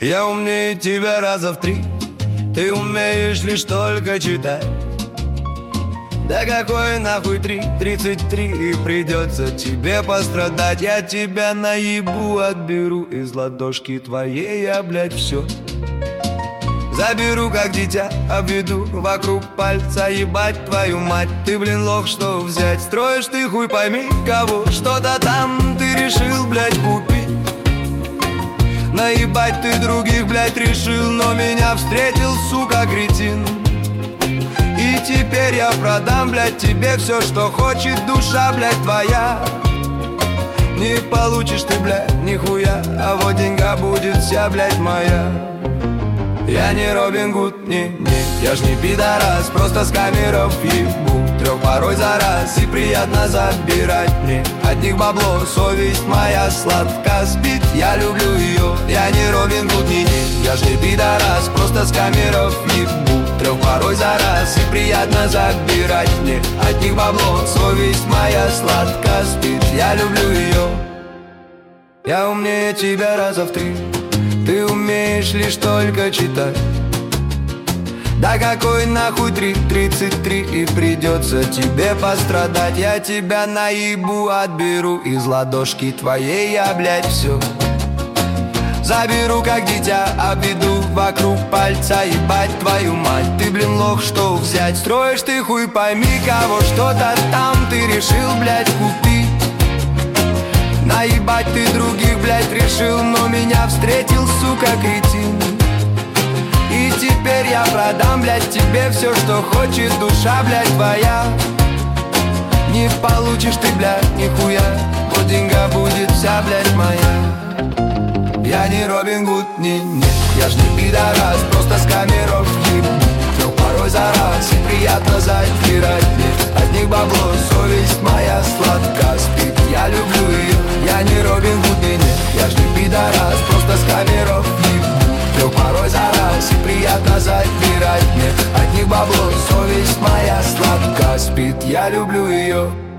Я умнее тебя раза в 3. Ты умеешь лишь только читать. Да какой нахуй 33, и придется тебе пострадать. Я тебя наебу, отберу из ладошки твоей, я, блядь, все заберу, как дитя, обведу вокруг пальца, ебать твою мать. Ты, блин, лох, что взять? Строишь ты хуй пойми кого, что-то там ты решил, блядь, купить. Наебать ты других, блядь, решил, но меня встретил, сука, кретин. И теперь я продам, блядь, тебе все, что хочет душа, блядь, твоя. Не получишь ты, блядь, нихуя, а вот деньга будет вся, блядь, моя. Я не Робин Гуд, не, я ж не пидорас, просто с камеров ебу 3 порой за раз, и приятно забирать мне от них бабло. Совесть моя сладко спит, я люблю ее. Я не Робин Гуд, не, я ж не пидорас, просто с камеров ебу 3 порой за раз, и приятно забирать мне от них бабло. Совесть моя сладко спит, я люблю ее. Я умнее тебя раза в 3. Ты умеешь лишь только читать. Да какой нахуй 33, и придется тебе пострадать. Я тебя наебу, отберу из ладошки твоей, я, блядь, все заберу, как дитя, обведу вокруг пальца, ебать твою мать. Ты, блин, лох, что взять? Строишь ты хуй пойми кого, что-то там ты решил, блядь, купить. Наебать ты других, блядь, решил, но меня встретил, сука, кретин. И теперь я продам, блядь, тебе все, что хочет душа, блядь, твоя. Не получишь ты, блядь, нихуя, вот деньга будет вся, блядь, моя. Я не Робин Гуд, не, я ж не пидорас, просто с камеров ебу 3 порой за раз, и приятно задирать мне от них бабло. Совесть моя сладко спит, я люблю ее. Я не Робин Гуд, не, я ж не пидорас, просто с камеров ебу 3 порой за раз, и приятно задирать мне от них бабло. Совесть моя сладко спит, я люблю ее.